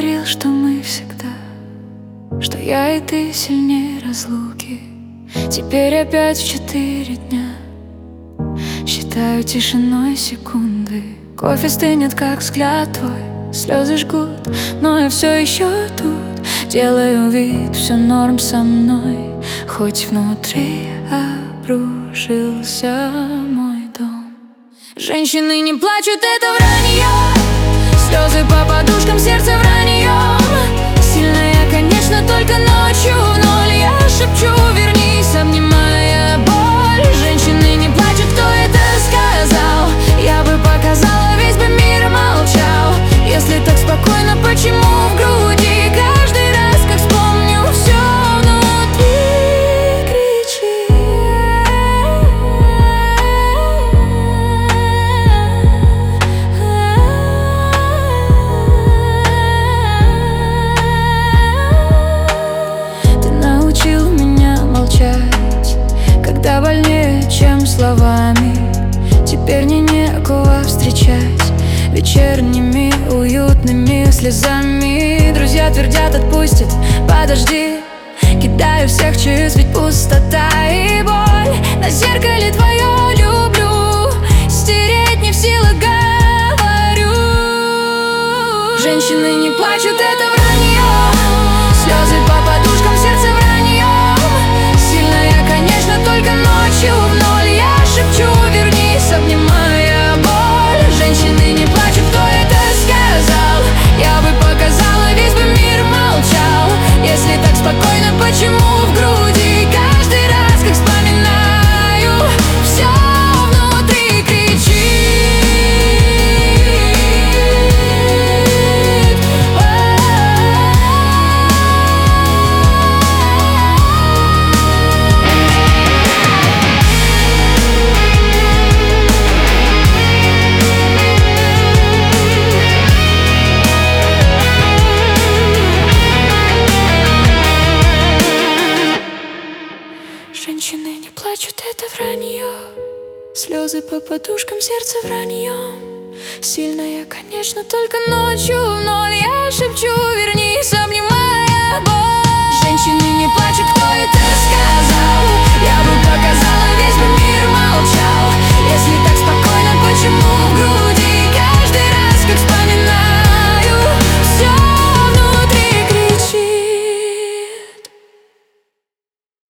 говорил, что мы всегда, что я и ты сильнее разлуки. Теперь опять в 4 дня считаю тишиной секунды. Кофе стынет, как взгляд твой, слезы жгут, но я все еще тут. Делаю вид, все норм со мной, хоть внутри обрушился мой дом. Женщины не плачут, это вранье. Слезы по подушкам, сердце враньем. Сильная, конечно, только ночью в ноль. Я шепчу, вернись, обнимая боль. Женщины не плачут, кто это сказал? Я бы показала, весь бы мир молчал. Если так спокойно, почему в груди каждый раз, как вспомню, все внутри кричит? Ты научил меня молчать, когда больнее, чем словами. Теперь мне некого встречать вечерними уютными слезами. Друзья твердят, отпустит, подожди. Кидаю всех чиз, ведь пустота и боль. На зеркале твое люблю стереть не в силах, говорю. Женщины не плачут, это вранье. Слезы по подушкам, сердце враньем. Сильная, конечно, только ночью в ноль. Я шепчу, вернись, обнимая боль. Женщины не плачут, кто это сказал? Я бы показала, весь бы мир молчал. Если так спокойно, почему в груди каждый раз, как вспоминаю, все внутри кричит? Женщины не плачут, это вранье. Слезы по подушкам, сердце враньем. Сильная, конечно, только ночью в ноль. Я шепчу, вернись, обнимай.